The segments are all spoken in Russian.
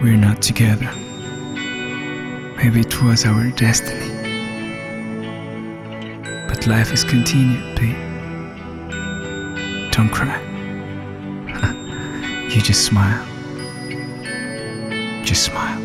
we're not together. Maybe it was our destiny. But life is continued, babe. Don't cry. You just smile. Just smile.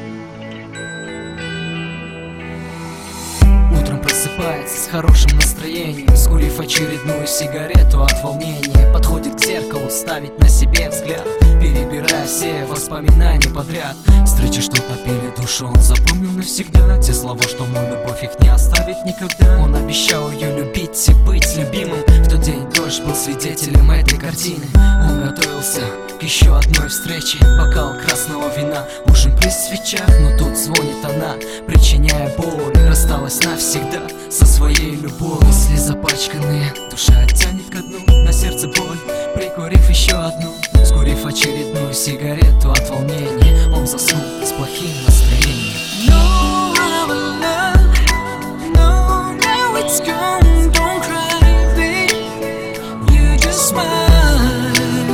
Утром просыпается с хорошим настроением, скурив очередную сигарету от волнения. Подходит к зеркалу, ставит на себе взгляд, перебирая все воспоминания подряд. Встречи, что топили душу, он запомнил навсегда. Те слова, что мой любовь их не оставит никогда. Он обещал ее любить и быть любимым. В тот день дождь был свидетелем этой картины. Он готовился к еще одной встрече. Бокал красного вина, ужин при свечах. Но тут звонит она, причиняя боль. Рассталась навсегда со своей любовью. Мысли запачканные, душа тянет ко дну. На сердце боль, прикурив еще одну, скурив очередную сигарету от волнения, он заснул с плохим настроением. No, our love, no, now it's gone. Don't cry, babe, you just smile.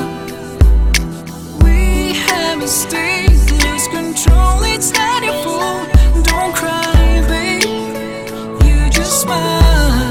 We have mistakes, lose control, it's not your fault. Don't cry, babe, you just smile.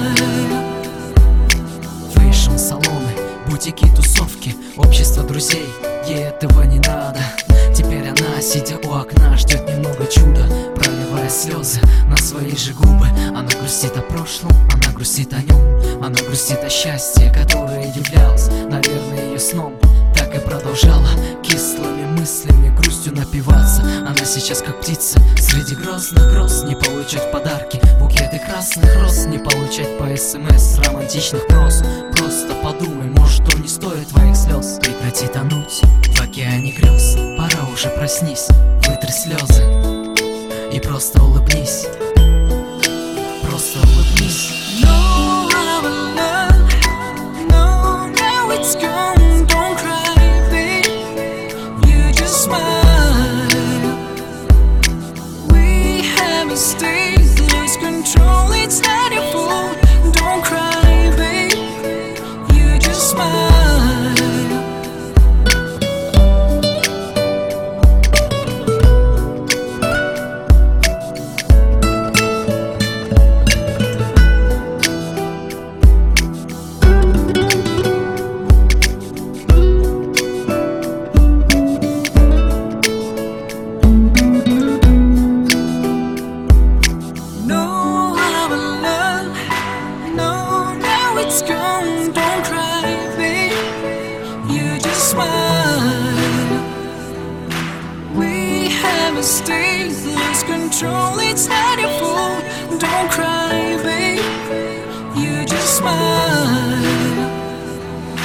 Фэшн салоны, бутики, тусовки, общество друзей, ей этого не надо. Теперь она, сидя у окна, ждет немного чуда, проливая слезы на свои же губы. Она грустит о прошлом, она грустит о нем, она грустит о счастье, которое являлось, наверное, ее сном. Так и продолжала кислыми мыслями, грустью напиваться. Она сейчас как птица среди грозных гроз, не получать подарки, букеты красных роз, не получать по СМС романтичных проз. Просто подумай, может, он не стоит твоих слез. Прекрати тонуть в океане грез, пора уже проснись, вытри слезы и просто улыбнись. Просто улыбнись. No, our love, no, now it's gone. Don't cry, babe, you just smile. We have mistakes, lose control, it's not your fault. Don't cry, babe, you just smile. It's gone, don't cry, babe, you just smile. We have mistakes, lose control, it's not your fault. Don't cry, babe, you just smile.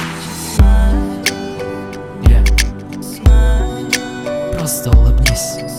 Yeah. Просто улыбнись.